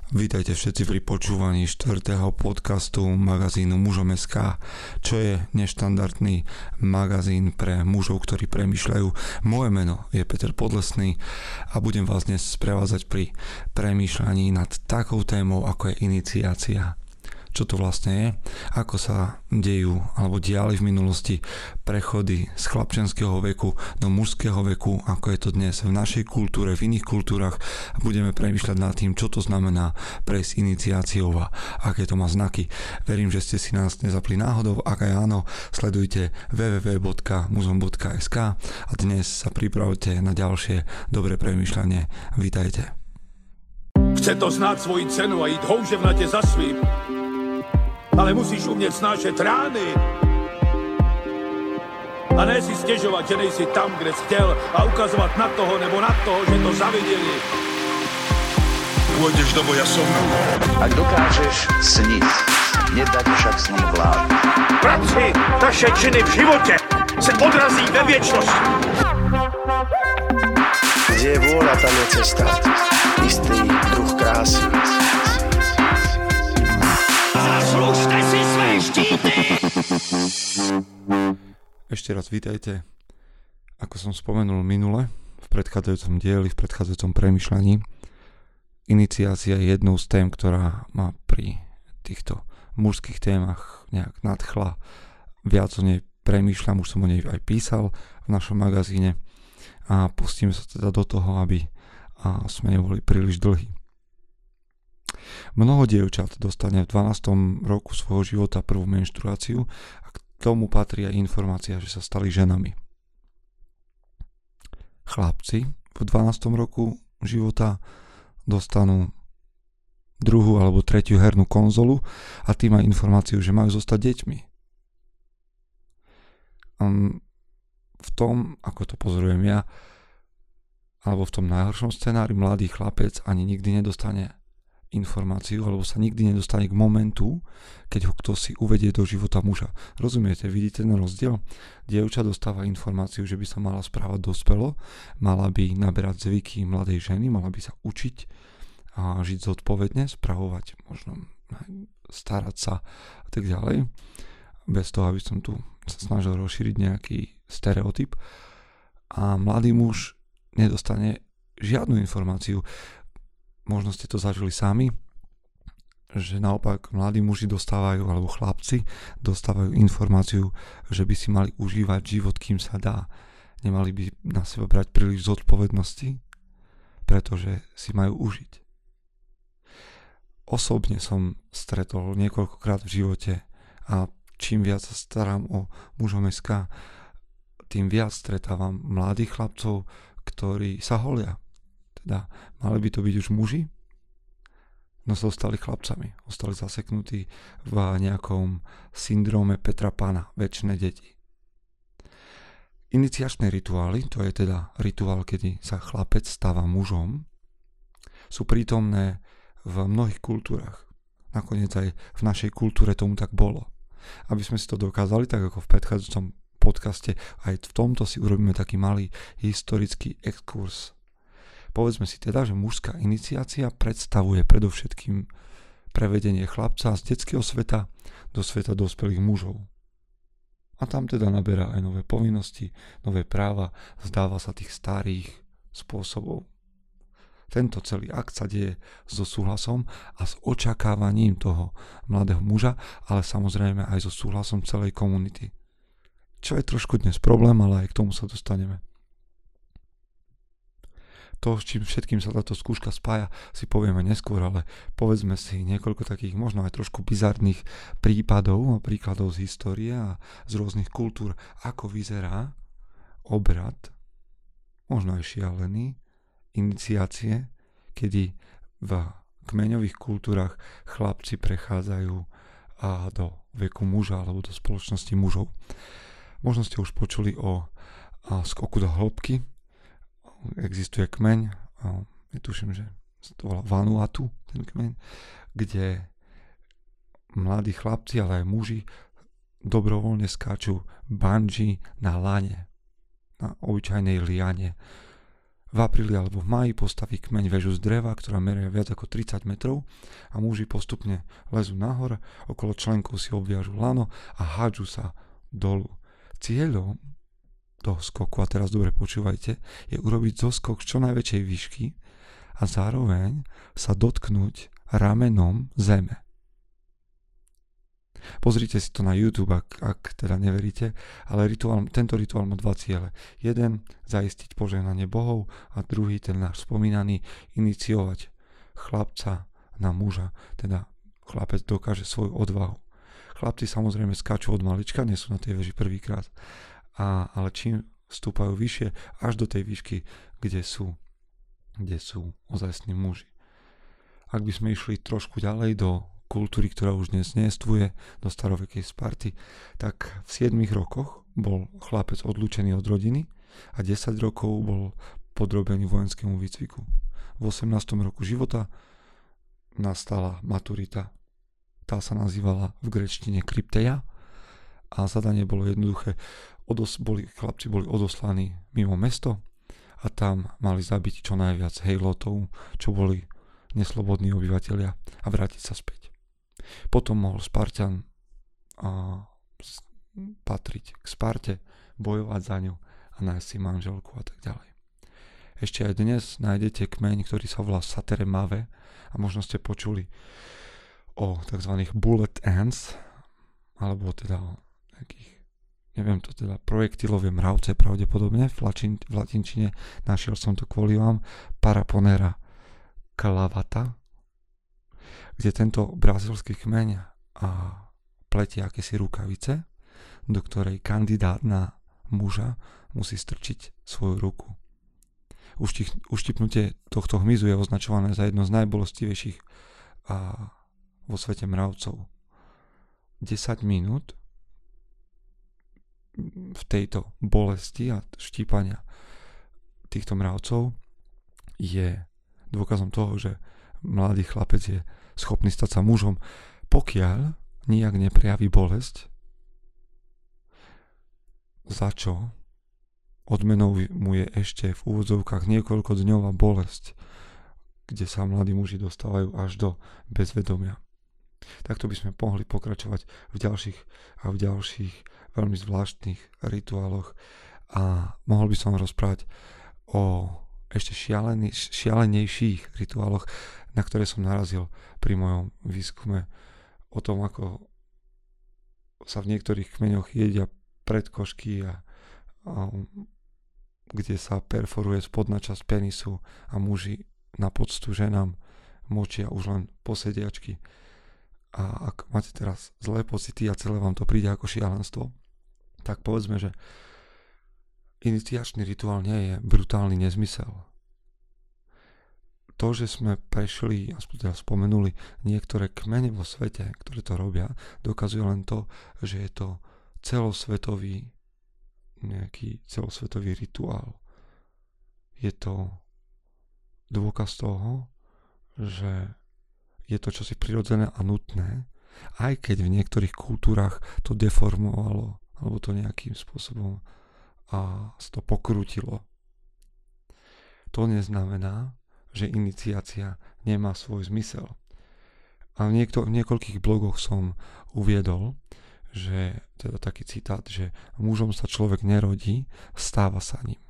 Vítajte všetci pri počúvaní 4. podcastu magazínu Mužom.sk, čo je neštandardný magazín pre mužov, ktorí premýšľajú. Moje meno je Peter Podlesný a budem vás dnes sprevázať pri premýšľaní nad takou témou, ako je iniciácia. Čo to vlastne je, ako sa dejú alebo diali v minulosti prechody z chlapčenského veku do mužského veku, ako je to dnes v našej kultúre, v iných kultúrach. Budeme premýšľať nad tým, čo to znamená prejsť iniciáciou a aké to má znaky. Verím, že ste si nás nezapli náhodou, ak aj áno, sledujte www.muzom.sk a dnes sa pripravte na ďalšie dobré premýšľanie. Vítajte. Chce to znát svoji cenu a jít houževnatě za svým. Ale musíš umět snášet rány. A ne si stěžovat, že nejsi tam, kde jsi chtěl a ukazovat na toho nebo na toho, že to zaviděli. Pôjdeš do boja som. Ak dokážeš sniť, nedať však sním vlád. Práci, taše činy v životě se odrazí ve věčnosti. Kde je vôľa, tam je cesta. Istý druh krásy. Zaslužte si své štíty! Ešte raz vítajte. Ako som spomenul minule, v predchádzajúcom dieli, v predchádzajúcom premýšľaní, iniciácia je jednou z tém, ktorá ma pri týchto mužských témach nejak nadchla. Viac o nej premýšľam, už som o nej aj písal v našom magazíne a pustíme sa teda do toho, aby sme neboli príliš dlhí. Mnoho dievčat dostane v 12. roku svojho života prvú menštruáciu a k tomu patrí aj informácia, že sa stali ženami. Chlapci v 12. roku života dostanú druhú alebo tretiu hernú konzolu a tým aj informáciu, že majú zostať deťmi. V tom, ako to pozorujem ja, alebo v tom najhoršom scenári, mladý chlapec ani nikdy nedostane informáciu, alebo sa nikdy nedostane k momentu, keď ho kto si uvedie do života muža. Rozumiete, vidíte ten rozdiel? Dievča dostáva informáciu, že by sa mala správať dospelo, mala by naberať zvyky mladej ženy, mala by sa učiť a žiť zodpovedne, spravovať, možno starať sa a tak ďalej. Bez toho, aby som tu sa snažil rozšíriť nejaký stereotyp. A mladý muž nedostane žiadnu informáciu. Možno ste to zažili sami, že naopak mladí muži dostávajú, alebo chlapci dostávajú informáciu, že by si mali užívať život, kým sa dá. Nemali by na seba brať príliš zodpovednosti, pretože si majú užiť. Osobne som stretol niekoľkokrát v živote a čím viac sa starám o Mužom.sk, tým viac stretávam mladých chlapcov, ktorí sa holia. Teda mali by to byť už muži, no sa ostali chlapcami, ostali zaseknutí v nejakom syndróme Petra Pana, večné deti. Iniciačné rituály, to je teda rituál, kedy sa chlapec stáva mužom, sú prítomné v mnohých kultúrach. Nakoniec aj v našej kultúre tomu tak bolo. Aby sme si to dokázali, tak ako v predchádzajúcom podcaste, aj v tomto si urobíme taký malý historický exkurs. Povedzme si teda, že mužská iniciácia predstavuje predovšetkým prevedenie chlapca z detského sveta do sveta dospelých mužov. A tam teda naberá aj nové povinnosti, nové práva, zdáva sa tých starých spôsobov. Tento celý akt sa deje so súhlasom a s očakávaním toho mladého muža, ale samozrejme aj so súhlasom celej komunity. Čo je trošku dnes problém, ale aj k tomu sa dostaneme. To, s čím všetkým sa táto skúška spája, si povieme neskôr, ale povedzme si niekoľko takých možno aj trošku bizarných prípadov a príkladov z histórie a z rôznych kultúr, ako vyzerá obrad, možno aj šialený, iniciácie, kedy v kmeňových kultúrach chlapci prechádzajú do veku muža alebo do spoločnosti mužov. Možno ste už počuli o skoku do hĺbky. Existuje kmeň, tuším, že to volá Vanuatu, ten kmeň, kde mladí chlapci, ale aj muži dobrovoľne skáču bungee na lane, na obyčajnej liane. v apríli alebo v máji postaví kmeň väžu z dreva, ktorá meria viac ako 30 metrov a muži postupne lezú nahor, okolo členkov si obviažu lano a hádžu sa dolu. Cieľom toho skoku, a teraz dobre počúvajte, je urobiť zoskok z čo najväčšej výšky a zároveň sa dotknúť ramenom zeme. Pozrite si to na YouTube, ak teda neveríte, ale tento rituál má dva ciele. Jeden, zaistiť požehnanie bohov a druhý, ten náš spomínaný, iniciovať chlapca na muža, teda chlapec dokáže svoju odvahu. Chlapci samozrejme skáču od malička, nie sú na tej veži prvýkrát, ale čím stúpajú vyššie, až do tej výšky, kde sú ozajstní muži. Ak by sme išli trošku ďalej do kultúry, ktorá už dnes nejestvuje, do starovekej Sparty, tak v 7 rokoch bol chlapec odlúčený od rodiny a 10 rokov bol podrobený vojenskému výcviku. V 18. roku života nastala maturita. Tá sa nazývala v gréčtine krypteia a zadanie bolo jednoduché. Chlapci boli odoslaní mimo mesto a tam mali zabiť čo najviac hejlotov, čo boli neslobodní obyvatelia, a vrátiť sa späť. Potom mohol Spartan patriť k Sparte, bojovať za ňu a nájsť si manželku a tak ďalej. Ešte aj dnes nájdete kmeň, ktorý sa volá Sateremave a možno ste počuli o tzv. Bullet ants, alebo teda o nejakých, neviem to teda, projektilové mravce pravdepodobne, v latinčine našiel som to kvôli vám, Paraponera clavata, kde tento brazílsky kmeň pletie akési rukavice, do ktorej kandidát na muža musí strčiť svoju ruku. Uštipnutie tohto hmyzu je označované za jedno z najbolestivejších vo svete mravcov. 10 minút v tejto bolesti a štípania týchto mravcov je dôkazom toho, že mladý chlapec je schopný stať sa mužom, pokiaľ nijak neprejaví bolesť, za čo odmenou mu je ešte v úvodzovkách niekoľkodňová bolesť, kde sa mladí muži dostávajú až do bezvedomia. Takto by sme mohli pokračovať v ďalších veľmi zvláštnych rituáloch a mohol by som rozprávať o ešte šialenejších rituáloch, na ktoré som narazil pri mojom výskume o tom, ako sa v niektorých kmeňoch jedia predkošky a kde sa perforuje spodná časť penisu a muži na poctu ženám močia už len posediačky. A ak máte teraz zlé pocity a celé vám to príde ako šialenstvo, tak povedzme, že iniciačný rituál nie je brutálny nezmysel. To, že sme prešli, aspoň teda spomenuli, niektoré kmene vo svete, ktoré to robia, dokazuje len to, že je to nejaký celosvetový rituál. Je to dôkaz toho, že je to čosi prirodzené a nutné, aj keď v niektorých kultúrach to deformovalo, alebo to nejakým spôsobom to pokrútilo. To neznamená, že iniciácia nemá svoj zmysel. A v niekoľkých blogoch som uviedol, že teda taký citát, že mužom sa človek nerodí, stáva sa ním.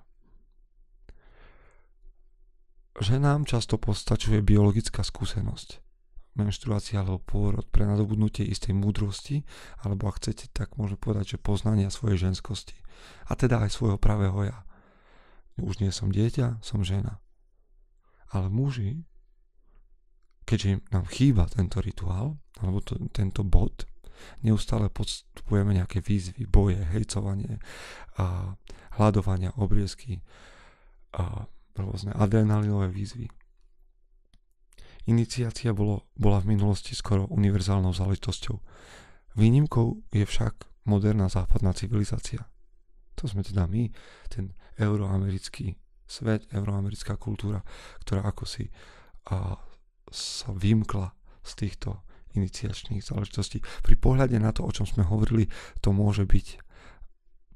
Ženám často postačuje biologická skúsenosť, menštruácia alebo pôrod pre nadobudnutie istej múdrosti, alebo ak chcete, tak môžem povedať, že poznania svojej ženskosti. A teda aj svojho pravého ja. Už nie som dieťa, som žena. Ale muži, keďže nám chýba tento rituál, alebo tento bod, neustále podstupujeme nejaké výzvy, boje, hejcovanie, hľadovania, obriezky, rôzne adrenalinové výzvy. Iniciácia bola v minulosti skoro univerzálnou záležitosťou. Výnimkou je však moderná západná civilizácia. To sme teda my, ten euroamerický svet, euroamerická kultúra, ktorá akosi sa vymkla z týchto iniciačných záležitostí. Pri pohľade na to, o čom sme hovorili, to môže byť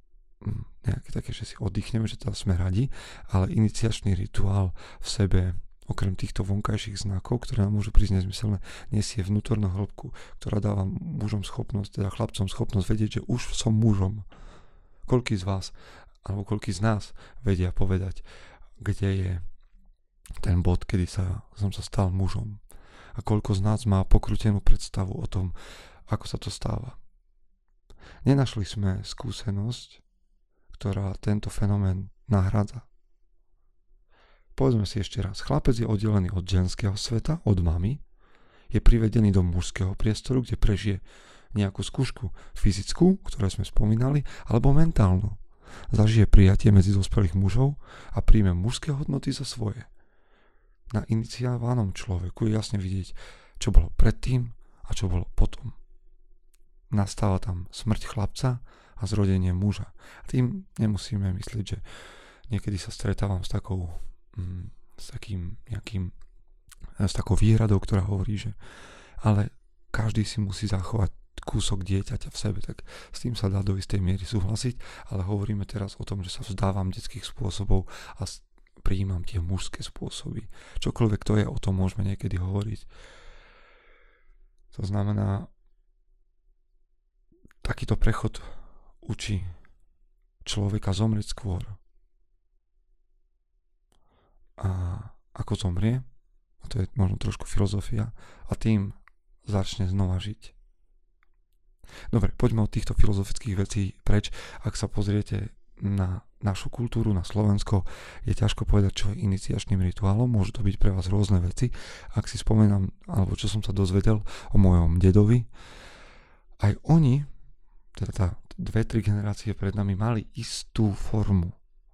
nejaké také, že si oddychneme, že teda sme radi, ale iniciačný rituál v sebe, okrem týchto vonkajších znakov, ktoré nám môžu prísť nezmyselné, nesie vnútornú hĺbku, ktorá dáva mužom schopnosť, teda chlapcom schopnosť vedieť, že už som mužom. Koľký z vás, alebo koľký z nás vedia povedať, kde je ten bod, kedy som sa stal mužom. A koľko z nás má pokrútenú predstavu o tom, ako sa to stáva. Nenašli sme skúsenosť, ktorá tento fenomén nahrádza. Povedzme si ešte raz. Chlapec je oddelený od ženského sveta, od mamy, je privedený do mužského priestoru, kde prežije nejakú skúšku fyzickú, ktorú sme spomínali, alebo mentálnu. Zažije prijatie medzi dospelých mužov a príjme mužské hodnoty za svoje. Na iniciovanom človeku je jasne vidieť, čo bolo predtým a čo bolo potom. Nastáva tam smrť chlapca a zrodenie muža. A tým nemusíme myslieť, že niekedy sa stretávam s takou s takou výhradou, ktorá hovorí, že ale každý si musí zachovať kúsok dieťaťa v sebe, tak s tým sa dá do istej miery súhlasiť, ale hovoríme teraz o tom, že sa vzdávam detských spôsobov a prijímam tie mužské spôsoby. Čokoľvek to je, o tom môžeme niekedy hovoriť. To znamená, takýto prechod učí človeka zomrieť skôr. A ako zomrie, a to je možno trošku filozofia, a tým začne znova žiť. Dobre, poďme od týchto filozofických vecí preč. Ak sa pozriete na našu kultúru, na Slovensko, je ťažko povedať, čo je iniciačným rituálom. Môžu to byť pre vás rôzne veci. Ak si spomínam, alebo čo som sa dozvedel o mojom dedovi, aj oni, teda 2-3 generácie pred nami, mali istú formu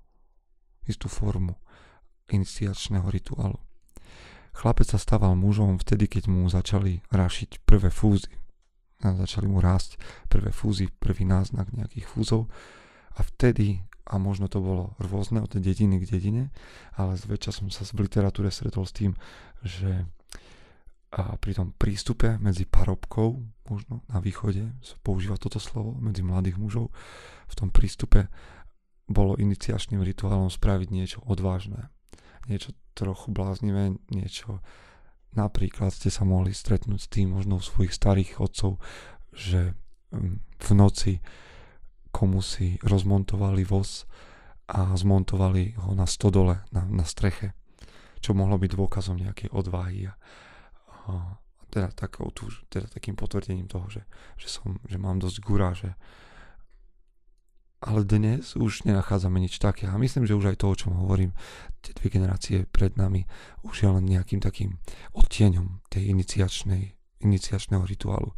iniciačného rituálu. Chlapec sa stával mužom vtedy, keď mu začali rašiť prvé fúzy. Začali mu rásť prvé fúzy, prvý náznak nejakých fúzov a vtedy, a možno to bolo rôzne od dediny k dedine, ale zväčša som sa v literatúre stretol s tým, že pri tom prístupe medzi parobkou, možno na východe sa používa toto slovo, medzi mladých mužov, v tom prístupe bolo iniciačným rituálom spraviť niečo odvážne, niečo trochu bláznivé, niečo. Napríklad ste sa mohli stretnúť s tým možno u svojich starých otcov, že v noci komu si rozmontovali voz a zmontovali ho na stodole, na streche, čo mohlo byť dôkazom nejakej odvahy a teda takým potvrdením toho, že mám dosť guráže. Ale dnes už nenachádzame nič také. A myslím, že už aj to, o čom hovorím, tie 2 generácie pred nami, už je len nejakým takým odtieňom tej iniciačného rituálu.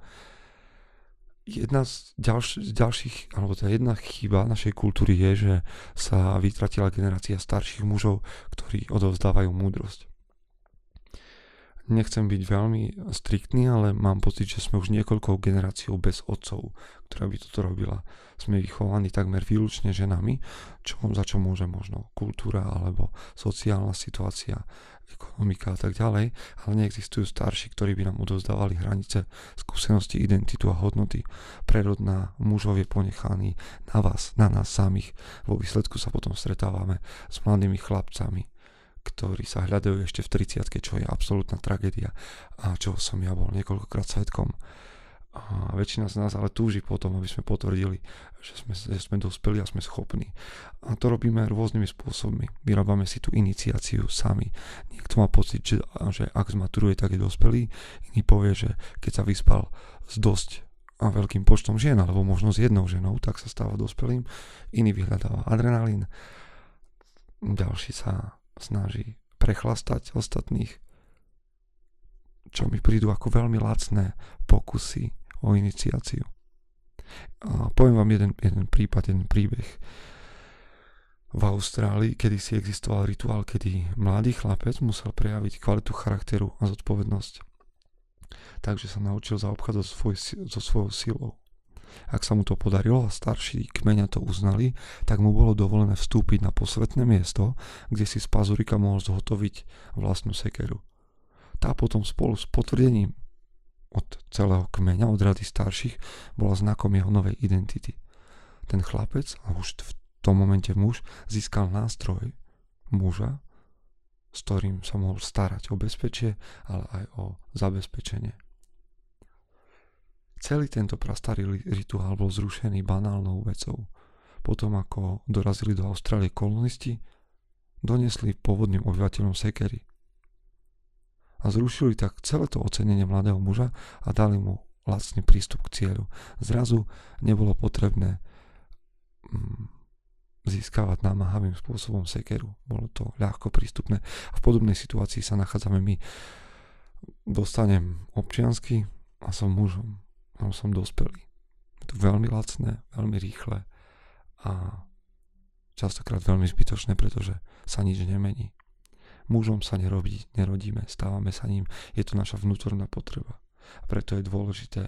Jedna z ďalších, alebo teda jedna chyba našej kultúry je, že sa vytratila generácia starších mužov, ktorí odovzdávajú múdrosť. Nechcem byť veľmi striktný, ale mám pocit, že sme už niekoľkou generáciou bez otcov, ktorá by toto robila. Sme vychovaní takmer výlučne ženami, za čo môže možno kultúra alebo sociálna situácia, ekonomika a tak ďalej, ale neexistujú starší, ktorí by nám odovzdávali hranice, skúsenosti, identitu a hodnoty. Prerod na mužov je ponechaný na vás, na nás samých. Vo výsledku sa potom stretávame s mladými chlapcami, ktorí sa hľadajú ešte v 30-ke, čo je absolútna tragédia a čo som ja bol niekoľkokrát svedkom. A väčšina z nás ale túži potom, aby sme potvrdili, že sme dospeli a sme schopní. A to robíme rôznymi spôsobmi. Vyrábame si tú iniciáciu sami. Niekto má pocit, že ak zmaturuje, tak je dospelý. Iný povie, že keď sa vyspal s dosť a veľkým počtom žien, alebo možno s jednou ženou, tak sa stáva dospelým. Iný vyhľadáva adrenalín. Ďalší sa snaží prechlastať ostatných, čo mi prídu ako veľmi lacné pokusy o iniciáciu. A poviem vám jeden príbeh. V Austrálii kedysi existoval rituál, kedy mladý chlapec musel prejaviť kvalitu charakteru a zodpovednosť. Takže sa naučil zaobchádzať so svojou silou. Ak sa mu to podarilo a starší kmeňa to uznali, tak mu bolo dovolené vstúpiť na posvetné miesto, kde si z pazurika mohol zhotoviť vlastnú sekeru. Tá potom spolu s potvrdením od celého kmeňa, od rady starších, bola znakom jeho novej identity. Ten chlapec, a už tom momente muž získal nástroj muža, s ktorým sa mohol starať o bezpečie, ale aj o zabezpečenie. Celý tento prastarý rituál bol zrušený banálnou vecou. Potom ako dorazili do Austrálie kolonisti, donesli pôvodným obyvateľom sekery. A zrušili tak celé to ocenenie mladého muža a dali mu lacný prístup k cieľu. Zrazu nebolo potrebné získavať námahavým spôsobom sekeru. Bolo to ľahko prístupné a v podobnej situácii sa nachádzame my. Dostanem občiansky a som mužom. A som dospelý. Je to veľmi lacné, veľmi rýchle a častokrát veľmi zbytočné, pretože sa nič nemení. Mužom sa nerodíme, stávame sa ním. Je to naša vnútorná potreba. A preto je dôležité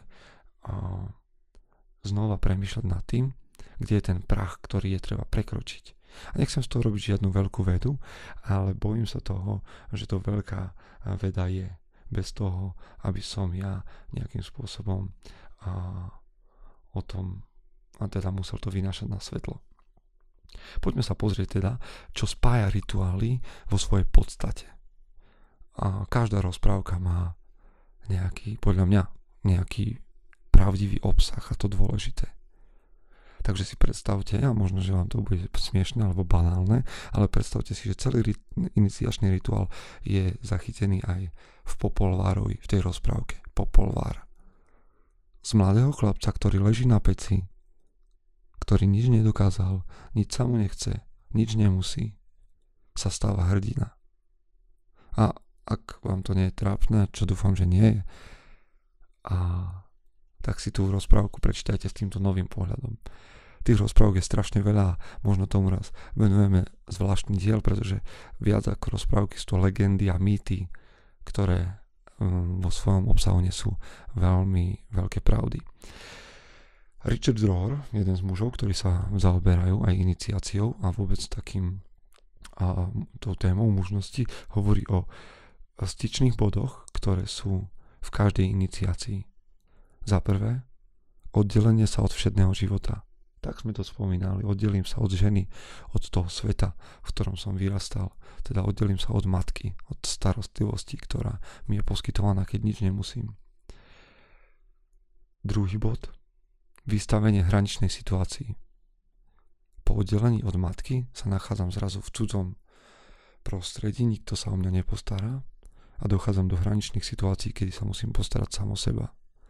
znova premýšľať nad tým, kde je ten prach, ktorý je treba prekročiť. A nechcem z toho robiť žiadnu veľkú vedu, ale bojím sa toho, že to veľká veda je. Bez toho, aby som ja nejakým spôsobom o tom a teda musel to vynášať na svetlo. Poďme sa pozrieť teda, čo spája rituály vo svojej podstate. A každá rozprávka má podľa mňa, nejaký pravdivý obsah a to dôležité. Takže si predstavte, a možno, že vám to bude smiešné alebo banálne, ale predstavte si, že celý iniciačný rituál je zachytený aj v Popolvárovi, v tej rozprávke. Popolvár. Z mladého chlapca, ktorý leží na peci, ktorý nič nedokázal, nič sa mu nechce, nič nemusí, sa stáva hrdina. A ak vám to nie je trápne, čo dúfam, že nie je, tak si tú rozprávku prečítajte s týmto novým pohľadom. Tých rozprávok je strašne veľa, možno tomu raz venujeme zvláštny diel, pretože viac ako rozprávky sú to legendy a mýty, ktoré vo svojom obsahu nesú veľmi veľké pravdy. Richard Rohr, jeden z mužov, ktorí sa zaoberajú aj iniciáciou a vôbec takým tou témou mužnosti, hovorí o styčných bodoch, ktoré sú v každej iniciácii. Za prvé, oddelenie sa od všedného života. Tak sme to spomínali, oddelím sa od ženy, od toho sveta, v ktorom som vyrastal. Teda oddelím sa od matky, od starostlivosti, ktorá mi je poskytovaná, keď nič nemusím. Druhý bod, vystavenie hraničnej situácii. Po oddelení od matky sa nachádzam zrazu v cudzom prostredí, nikto sa o mňa nepostará a dochádzam do hraničných situácií, kedy sa musím postarať sám o seba.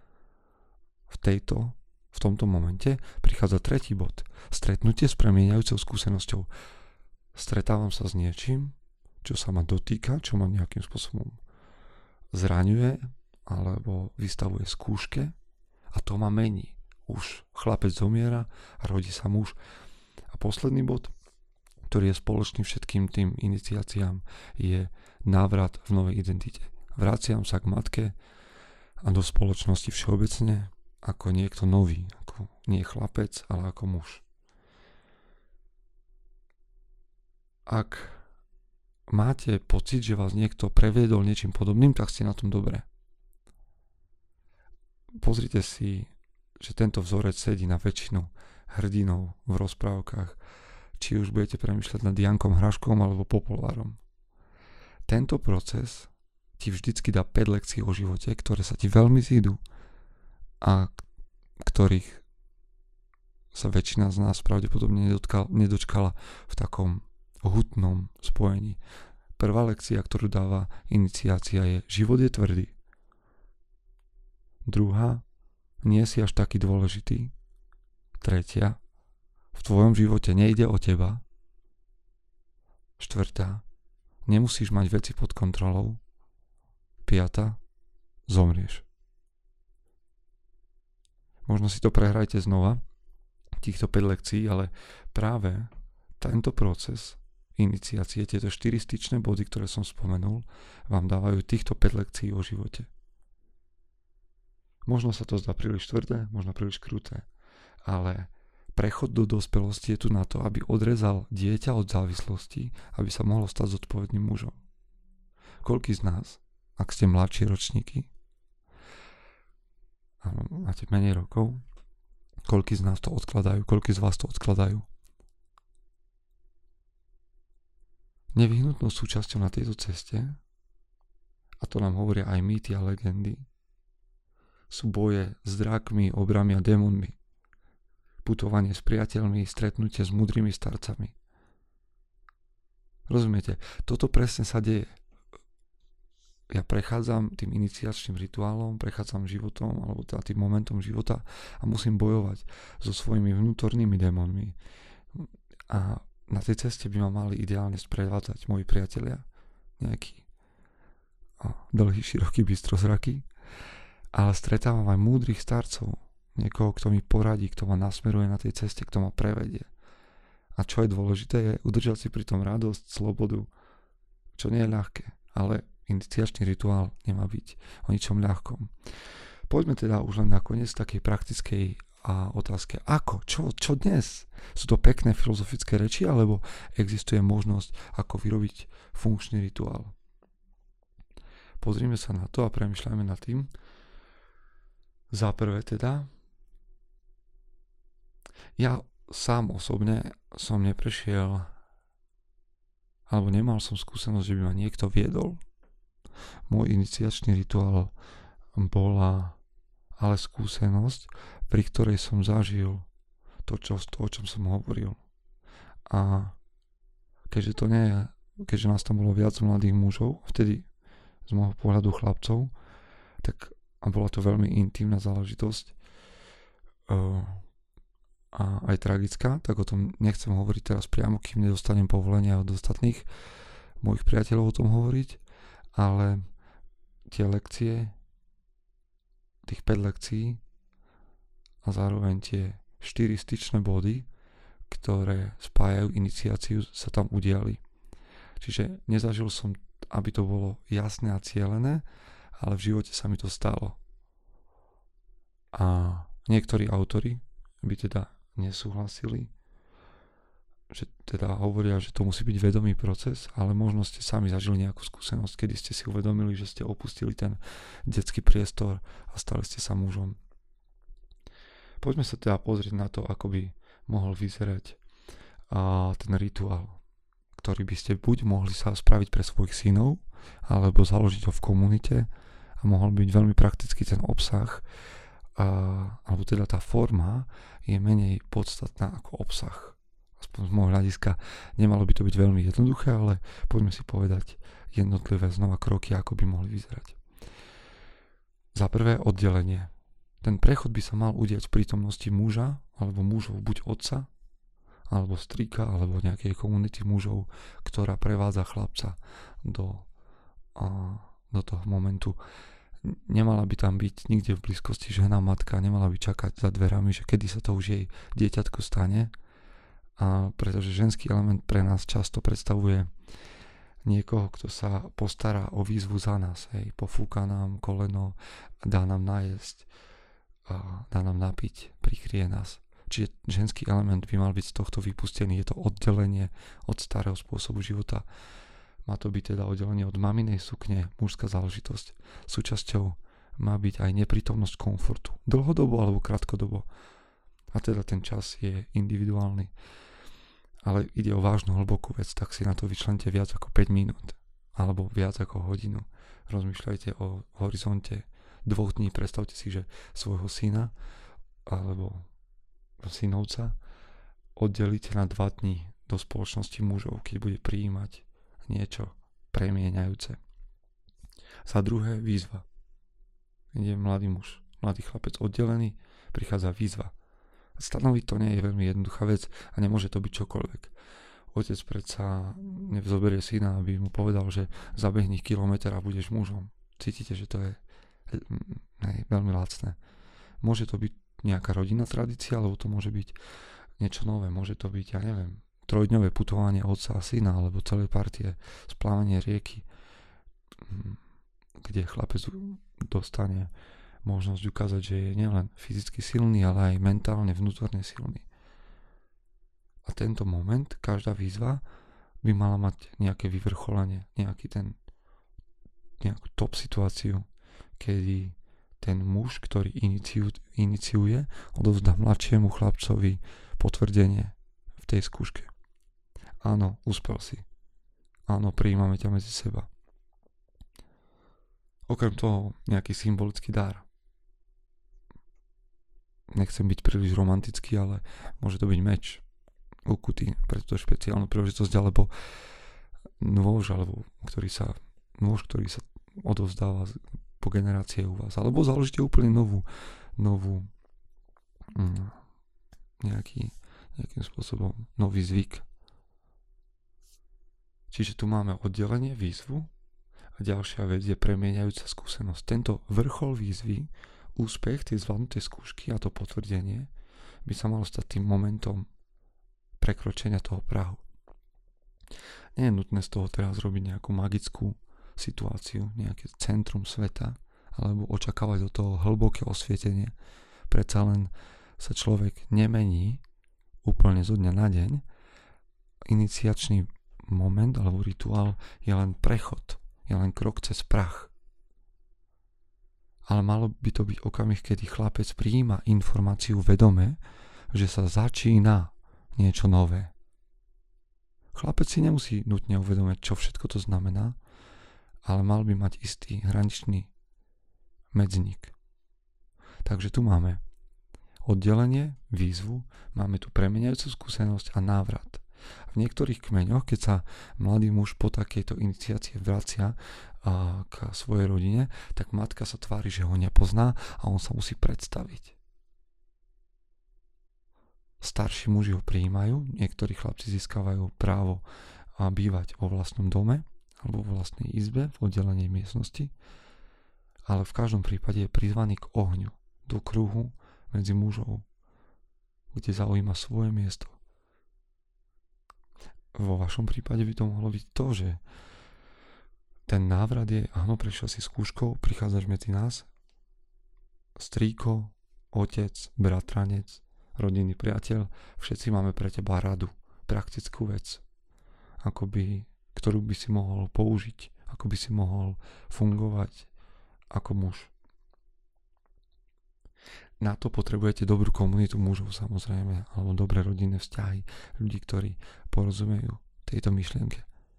V tomto momente prichádza tretí bod. Stretnutie s premieňajúcou skúsenosťou. Stretávam sa s niečím, čo sa ma dotýka, čo ma nejakým spôsobom zraňuje alebo vystavuje skúške a to ma mení. Už chlapec zomiera a rodí sa muž. A posledný bod, ktorý je spoločný všetkým tým iniciáciám, je návrat v novej identite. Vraciam sa k matke a do spoločnosti všeobecne ako niekto nový, ako nie chlapec, ale ako muž. Ak máte pocit, že vás niekto previedol niečím podobným, tak ste na tom dobre. Pozrite si, že tento vzorec sedí na väčšinu hrdinov v rozprávkach, či už budete premýšľať nad Jankom Hraškom alebo Popolvárom. Tento proces ti vždycky dá 5 lekcií o živote, ktoré sa ti veľmi zídu a ktorých sa väčšina z nás pravdepodobne nedočkala v takom hutnom spojení. Prvá lekcia, ktorú dáva iniciácia, je: život je tvrdý. Druhá: nie si až taký dôležitý. Tretia: v tvojom živote nejde o teba. Štvrtá: nemusíš mať veci pod kontrolou. Piata: zomrieš. Možno si to prehrajte znova, týchto 5 lekcií, ale práve tento proces iniciácie, tieto 4 styčné body, ktoré som spomenul, vám dávajú týchto 5 lekcií o živote. Možno sa to zdá príliš tvrdé, možno príliš kruté, ale prechod do dospelosti je tu na to, aby odrezal dieťa od závislosti, aby sa mohlo stať zodpovedným mužom. Koľký z nás, ak ste mladšie ročníky, a máte menej rokov, koľký z nás to odkladajú, koľký z vás to odkladajú? Nevyhnutnou súčasťou na tejto ceste, a to nám hovoria aj mýty a legendy, sú boje s drakmi, obrami a démonmi, putovanie s priateľmi, stretnutie s múdrymi starcami. Rozumiete? Toto presne sa deje. Ja prechádzam tým iniciačným rituálom, prechádzam životom, alebo teda tým momentom života a musím bojovať so svojimi vnútornými démonmi. A na tej ceste by ma mali ideálne sprevádzať moji priatelia, nejakí dlhý, široký, bystrozraký, ale stretávam aj múdrych starcov, niekoho, kto mi poradí, kto ma nasmeruje na tej ceste, kto ma prevedie. A čo je dôležité, je udržať si pri tom radosť, slobodu, čo nie je ľahké, ale iniciačný rituál nemá byť o ničom ľahkom. Poďme teda už len nakoniec takej praktickej otázke. Ako? Čo dnes? Sú to pekné filozofické reči, alebo existuje možnosť, ako vyrobiť funkčný rituál? Pozrime sa na to a premýšľajme nad tým. Za prvé teda, ja sám osobne som neprešiel, alebo nemal som skúsenosť, že by ma niekto viedol. Môj iniciačný rituál bola ale skúsenosť, pri ktorej som zažil to, o čom som hovoril. A keďže nás tam bolo viac mladých mužov, vtedy z môjho pohľadu chlapcov, tak bola to veľmi intimná záležitosť a aj tragická, tak o tom nechcem hovoriť teraz priamo, kým nedostanem povolenia od ostatných mojich priateľov o tom hovoriť, ale tie lekcie, tých 5 lekcií a zároveň tie 4 styčné body, ktoré spájajú iniciáciu, sa tam udiali. Čiže nezažil som, aby to bolo jasné a cielené, ale v živote sa mi to stalo. A niektorí autori by teda nesúhlasili, že teda hovoria, že to musí byť vedomý proces, ale možno ste sami zažili nejakú skúsenosť, kedy ste si uvedomili, že ste opustili ten detský priestor a stali ste sa mužom. Poďme sa teda pozrieť na to, ako by mohol vyzerať ten rituál, ktorý by ste buď mohli sa spraviť pre svojich synov, alebo založiť ho v komunite a mohol byť veľmi praktický ten obsah, alebo teda tá forma je menej podstatná ako obsah. Aspoň z môjho hľadiska nemalo by to byť veľmi jednoduché, ale poďme si povedať jednotlivé znova kroky, ako by mohli vyzerať. Za prvé oddelenie. Ten prechod by sa mal udiať v prítomnosti muža alebo mužov, buď otca, alebo strýka, alebo nejakej komunity mužov, ktorá prevádza chlapca do toho momentu. Nemala by tam byť nikde v blízkosti žena, matka, nemala by čakať za dverami, že kedy sa to už jej dieťatko stane. A pretože ženský element pre nás často predstavuje niekoho, kto sa postará o výzvu za nás. Pofúka nám koleno, dá nám najesť, dá nám napiť, prikrie nás. Čiže ženský element by mal byť z tohto vypustený. Je to oddelenie od starého spôsobu života. Má to byť teda oddelenie od maminej sukne, mužská záležitosť. Súčasťou má byť aj neprítomnosť komfortu. Dlhodobo alebo krátkodobo. A teda ten čas je individuálny. Ale ide o vážnu hlbokú vec, tak si na to vyčlente viac ako 5 minút. Alebo viac ako hodinu. Rozmýšľajte o horizonte 2 dní. Predstavte si, že svojho syna alebo synovca oddelíte na 2 dní do spoločnosti mužov, keď bude prijímať niečo premieňajúce. Za druhé výzva. Ide mladý muž, mladý chlapec oddelený, prichádza výzva. Stanoviť to nie je veľmi jednoduchá vec a nemôže to byť čokoľvek. Otec predsa nevzoberie syna, aby mu povedal, že zabehni kilometr a budeš mužom. Cítite, že to je veľmi lacné. Môže to byť nejaká rodinná tradícia, alebo to môže byť niečo nové. Môže to byť, ja neviem, 3-dňové putovanie otca a syna, alebo celej partie splávanie rieky, kde chlapec dostane možnosť ukázať, že je nielen fyzicky silný, ale aj mentálne, vnútorne silný. A tento moment, každá výzva by mala mať nejaké vyvrcholenie, nejakú top situáciu, kedy ten muž, ktorý iniciuje, odovzdá mladšiemu chlapcovi potvrdenie v tej skúške. Áno, uspel si. áno, prijímame ťa medzi seba. Okrem toho nejaký symbolický dar. Nechcem byť príliš romantický, ale môže to byť meč ukutý pre túto špeciálnu príležitosť, alebo nôž, ktorý sa odovzdáva po generácie u vás, alebo založíte úplne novú nejakým spôsobom nový zvyk. Čiže tu máme oddelenie, výzvu a ďalšia vec je premieňajúca skúsenosť. Tento vrchol výzvy, úspech tej zvládnutej skúšky a to potvrdenie by sa malo stať tým momentom prekročenia toho prahu. Nie je nutné z toho teraz robiť nejakú magickú situáciu, nejaké centrum sveta, alebo očakávať do toho hlboké osvietenie. Predsa len sa človek nemení úplne zo dňa na deň. Iniciačný moment alebo rituál je len prechod, je len krok cez prach. Ale malo by to byť okamih, kedy chlapec prijíma informáciu vedome, že sa začína niečo nové. Chlapec si nemusí nutne uvedomiť, čo všetko to znamená, ale mal by mať istý hraničný medzník. Takže tu máme oddelenie, výzvu, máme tu premeniajúcu skúsenosť a návrat. V niektorých kmeňoch, keď sa mladý muž po takejto iniciácie vracia k svojej rodine, tak matka sa tvári, že ho nepozná a on sa musí predstaviť. Starší muži ho prijímajú, niektorí chlapci získavajú právo bývať vo vlastnom dome alebo vo vlastnej izbe v oddelenej miestnosti, ale v každom prípade je prizvaný k ohňu, do kruhu medzi mužov, kde zaujíma svoje miesto. Vo vašom prípade by to mohlo byť to, že ten návrat je, áno, prešiel si skúškou, prichádzaš medzi nás, strýko, otec, bratranec, rodinný priateľ, všetci máme pre teba radu, praktickú vec, ktorú by si mohol použiť, ako by si mohol fungovať ako muž. Na to potrebujete dobrú komunitu mužov, samozrejme, alebo dobré rodinné vzťahy, ľudí, ktorí porozumejú tejto myšlienke.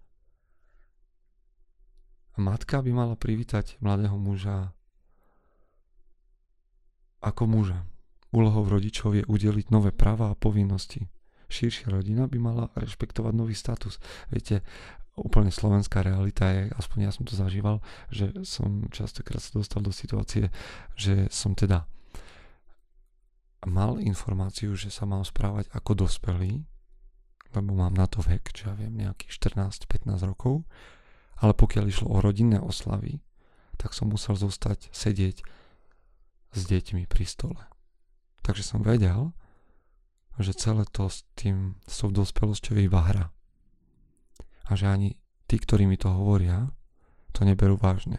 Matka by mala privítať mladého muža ako muža. Úlohou rodičov je udeliť nové práva a povinnosti. Širšia rodina by mala rešpektovať nový status. Viete, úplne slovenská realita je, aspoň ja som to zažíval, že som častokrát sa dostal do situácie, že som teda mal informáciu, že sa mám správať ako dospelý, lebo mám na to vek, čo ja viem, nejakých 14-15 rokov, ale pokiaľ išlo o rodinné oslavy, tak som musel zostať sedieť s deťmi pri stole. Takže som vedel, že celé to s tou dospelosťou je iba hra. A že ani tí, ktorí mi to hovoria, to neberú vážne.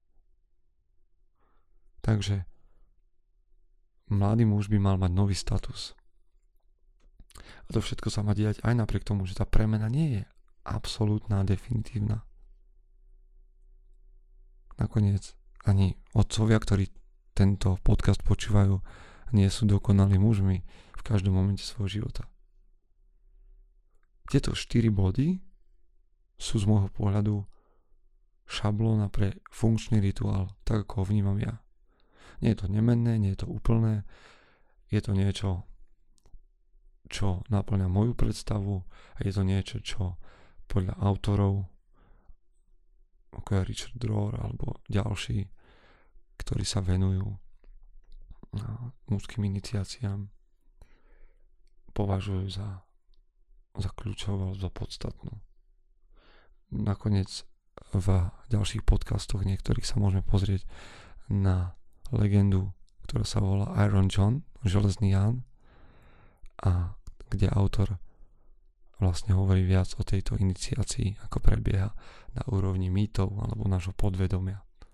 Takže mladý muž by mal mať nový status. A to všetko sa má diať aj napriek tomu, že tá premena nie je absolútna a definitívna. Nakoniec ani otcovia, ktorí tento podcast počúvajú, nie sú dokonalí mužmi v každom momente svojho života. Tieto 4 body sú z môjho pohľadu šablóna pre funkčný rituál, tak ako ho vnímam ja. Nie je to nemenné, nie je to úplné, je to niečo, čo naplňa moju predstavu a je to niečo, čo podľa autorov, ako je Richard Rohr alebo ďalší, ktorí sa venujú mužským iniciáciám, považujú za kľúčovú, za podstatnú. Nakoniec v ďalších podcastoch niektorých sa môžeme pozrieť na legendu, ktorá sa volá Iron John, Železný Ján, a kde autor vlastne hovorí viac o tejto iniciácii, ako prebieha na úrovni mýtov alebo nášho podvedomia.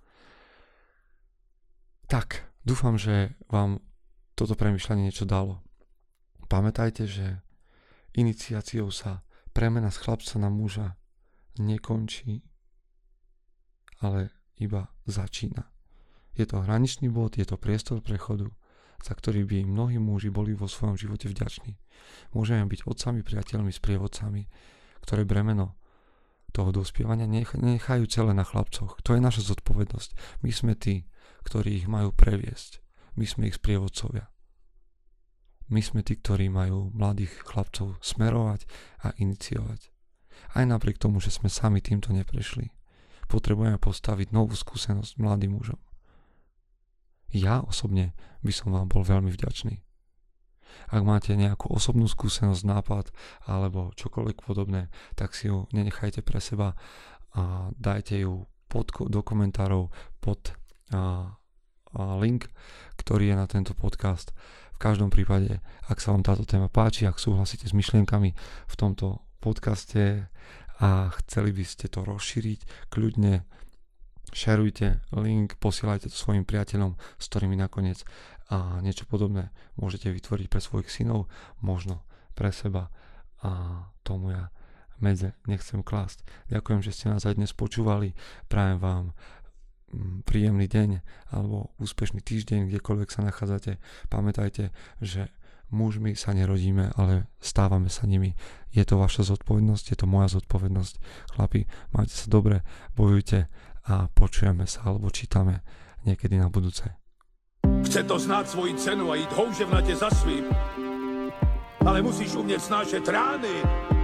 Tak, dúfam, že vám toto premýšľanie niečo dalo. Pamätajte, že iniciáciou sa premena z chlapca na muža nekončí, ale iba začína. Je to hraničný bod, je to priestor prechodu, za ktorý by mnohí muži boli vo svojom živote vďační. Môžeme byť otcami, priateľmi, sprievodcami, ktoré bremeno toho dospievania nenechajú celé na chlapcoch. To je naša zodpovednosť. My sme tí, ktorí ich majú previesť. My sme ich sprievodcovia. My sme tí, ktorí majú mladých chlapcov smerovať a iniciovať. Aj napriek tomu, že sme sami týmto neprešli. Potrebujeme postaviť novú skúsenosť mladým mužom. Ja osobne by som vám bol veľmi vďačný. Ak máte nejakú osobnú skúsenosť, nápad alebo čokoľvek podobné, tak si ju nenechajte pre seba a dajte ju do komentárov pod link, ktorý je na tento podcast. V každom prípade, ak sa vám táto téma páči, ak súhlasíte s myšlienkami v tomto podcaste a chceli by ste to rozšíriť, kľudne šerujte link, posielajte to svojim priateľom, s ktorými nakoniec a niečo podobné môžete vytvoriť pre svojich synov, možno pre seba, a tomu ja medze nechcem klásť. Ďakujem, že ste nás aj dnes počúvali, prajem vám príjemný deň alebo úspešný týždeň, kdekoľvek sa nachádzate. Pamätajte, že mužmi sa nerodíme, ale stávame sa nimi. Je to vaša zodpovednosť, je to moja zodpovednosť. Chlapi, majte sa dobre, bojujte a počujeme sa alebo čítame niekedy na budúce. Chce to znát svoji cenu a jít houževnatě za svým. Ale musíš umět snášet rány.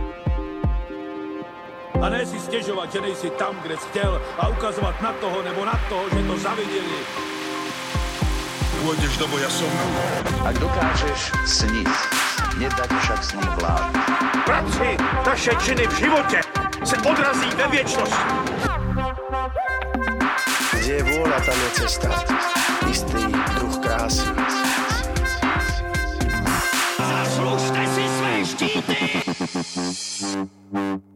A ne si stěžovat, že nejsi tam, kde jsi chtěl, a ukazovat na toho nebo na toho, že to zaviděli. Pôjdeš do boja som. Ak dokážeš sniť, nedať však snom vlád. Práci, taše činy v životě se odrazí ve věčnosti. Kde je vôľa, tam je cesta. Istý druh krásy. Zaslužte si své štíty!